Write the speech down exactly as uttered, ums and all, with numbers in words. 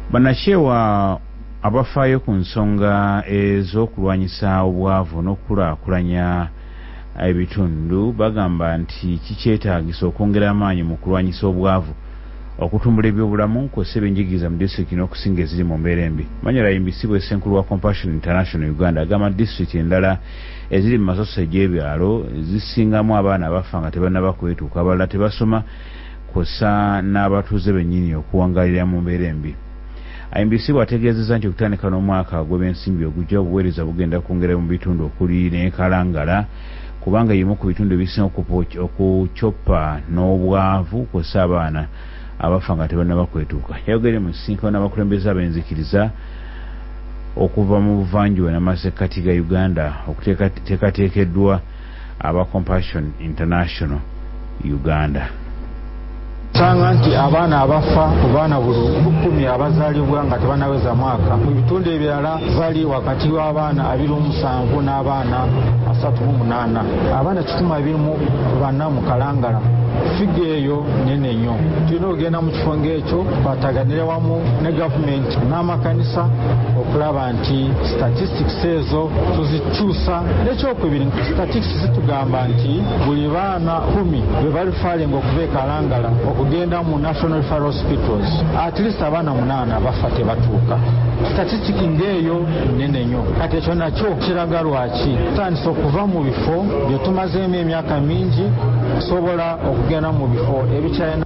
Bannakyewa abafaayo ku nsonga ez'okulwanyisa obwavu n'okukulaakulanya ebitundu bagamba nti kikyetaagisa okwongera amaanyi mu kulwanyisa obwavu, okutumbula ebyobulamu kw'ossa ebyenjigiriza mu disitulikiti n'okusinga eziri mu mbeera embi. Manyala ayimbisibwa Ssenkulu wa Compassion International Uganda agamba disitulikiti endala eziri mu masoso egy'ebyalo zisingamu abaana abafa nga tebannaba kwetuuka, abalala tebasoma, kw'ossa n'abatuuze bennyini okuwangalira mu mbeera embi. Ayimbisibwa ategeezezza nti okutandika n'omwaka gw'ebyensimbi ogujja obuweereza bugenda kwongera mu bitundu okuli ne Kalangala kubanga yimu ku bitundu ebisinga okucoppa n'obwavu kw'ossa abaana abafa nga tebannaba kwetuuka. Yayogeredde mu nsisinkano n'abakulembeze ab'enzikiriza okuva mu buvanjuba n'amasekkati ga Uganda okuteekateekeddwa aba Compassion International Uganda. Sanga nti abaana abafa ku baana buli lukumi abazaalibwa nga tebannaweza mwaka mu bitundu ebirala bali wakati w'abaana abiri mu musanvu n'abaana asatu mu munaana, abaana kikumi abiri mu bana mu Kalangala. Figa eyo nene nnyo. Tulina okugenda mu kifo ng'ekyo twataganire wamu ne gavumenti n'amakanisa okulaba nti statistics ezo tuzikyusa. N'ekyokubiri, statistics zitugamba nti buli baana kumi be bali falinga okuva e Kalangala okugenda mu National Referral Hospitals, at least abaana munaana bafa tebatuuka. Statistics ng'eyo nene nnyo. Kati ekyo nakyo kiraga lwaki tutandise okuva mu bifo bye tumazeemu emyaka mingi, sobola okugenda mu bifo ebikyalina